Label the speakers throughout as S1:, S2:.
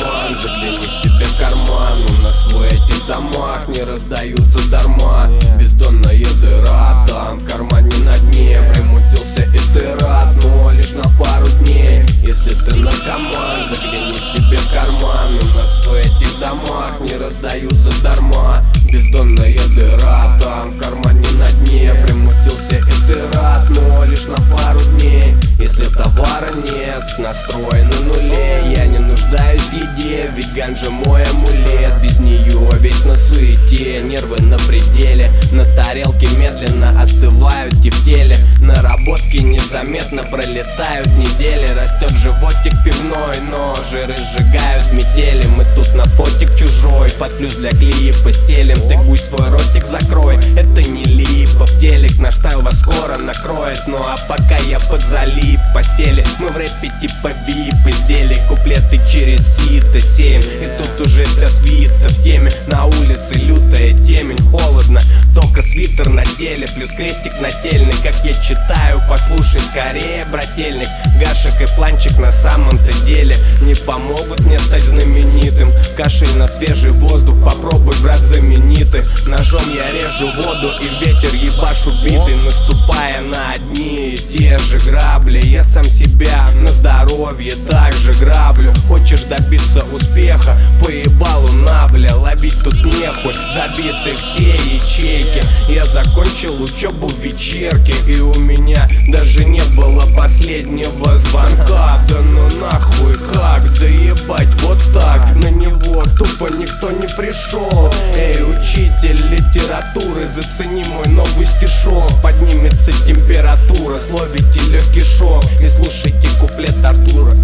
S1: карман, загляни себе в карман. У нас в этих домах не раздаются дарма. Бездонная дыра, там в кармане на дне. Примутился и ты рад, но лишь на пару дней. Если ты наркоман, загляни себе в карман. У нас в этих домах не раздаются дарма. Бездонная дыра, там в кармане на дне. Примутился и ты рад, но лишь на пару дней. Если товара нет, настрой на нуле. Я не нуждаюсь в еде, ведь ганджа мой амулет. Без нее весь на суете, нервы на пределе. На тарелке медленно остывают тефтели. Наработки незаметно пролетают недели. Растет животик пивной, но жиры сжигают метели. Мы тут на фотик чужой, под плюс для клипа стелим. Ты гусь свой ротик закрой, это не липа. В телек наш стайл вас скоро накроет. Ну а пока я подзалип в постели. Мы в рэпе типа вип изделий. Куплеты через сито 7. И тут уже вся свита в теме. На улице лютая темень, холодно, только свитер на теле. Плюс крестик нательный, как я читаю. Послушай скорее, брательник. Гашек и планчик на самом-то деле не помогут мне стать знаменитым. Кашель на свежий воздух, попробуй, брат, знаменитый. Ножом я режу воду и ветер ебашу биты. Наступая на одни и те же грабли. Я сам себя на здоровье также граблю. Хочешь добиться успеха, поебалу на, бля. Ловить тут нехуй, забиты все ячейки. Я закончил учебу в вечерке, и у меня даже не было последнего звонка. Да ну нахуй как, да ебать вот так. На него тупо никто не пришел. Эй, учитель литературы, зацени мой новый стишок. Поднимется температура, словите легкий шок. И слушайте куплет Артура.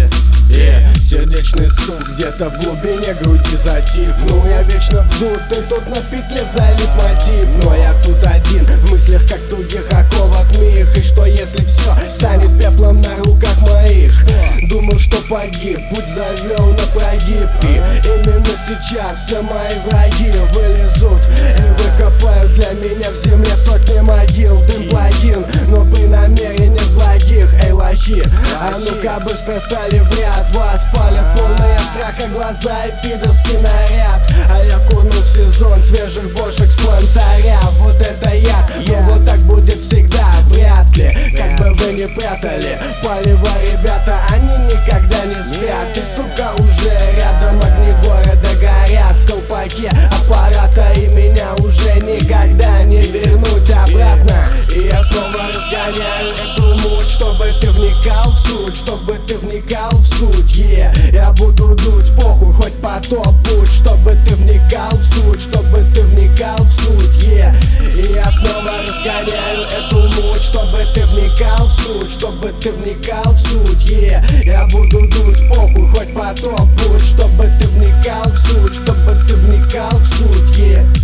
S2: Сердечный стук где-то в глубине груди затих. Ну я вечно вдут, и тут на петле залип мотив. Но я тут один, в мыслях как тугих оковах мих. И что если все станет пеплом на руках моих? Думал, что погиб, путь завел на прогиб. И именно сейчас все мои враги вылезут и выкопают для меня в земле сотни могил. Дым плагин, но при намерениях благих. Эй, лохи, а ну-ка быстро стали в ряд. Вас палят полные страха глаза и пидорский наряд. А я курну в сезон свежих бошек с плантаря. Вот это я, но вот так будет всегда, вряд ли. Как бы вы ни прятали, палево ребята, они никогда не спят. И сука уже рядом, огни города горят в колпаке аппарата. И меня уже никогда не вернуть обратно. И я снова разгоняю эту муть, чтобы ты вникал в суть, чтобы ты вникал в суть. Я буду дуть, похуй, хоть потоп будь, чтобы ты вникал в суть, чтобы ты вникал в суть. И я снова разгоняю эту муть, чтобы ты вникал в суть, чтобы ты вникал в суть. Я буду дуть, похуй, хоть потоп будь, чтобы ты вникал в суть, чтобы ты вникал в суть.